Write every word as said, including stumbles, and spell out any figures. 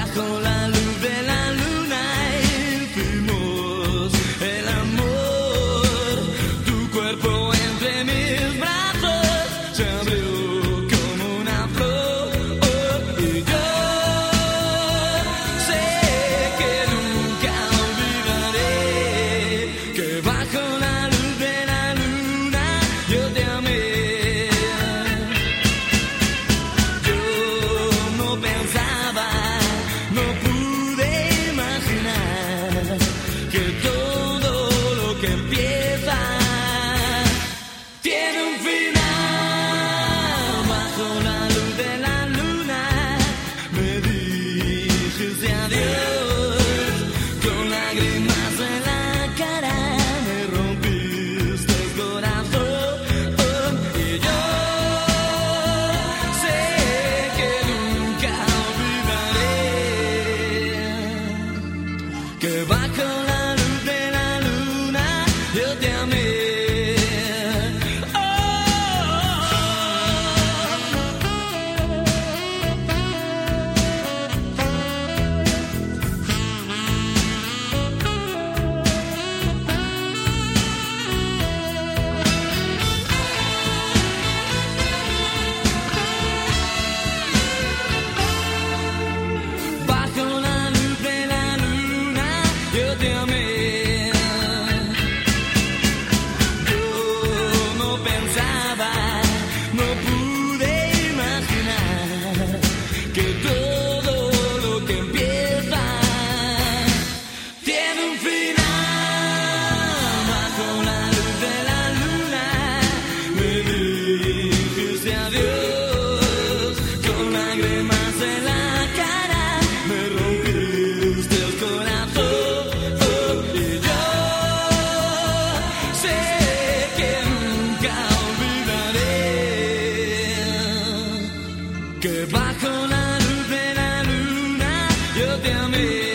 bajo la luz de la luna hicimos el amor. Tu cuerpo entre mis brazos se abrió como una flor. Y yo sé que nunca olvidaré que bajo la luz de la luna yo te amé. Que bajo la luz de la luna yo te amé. Que bajo la luz de la luna yo te amé.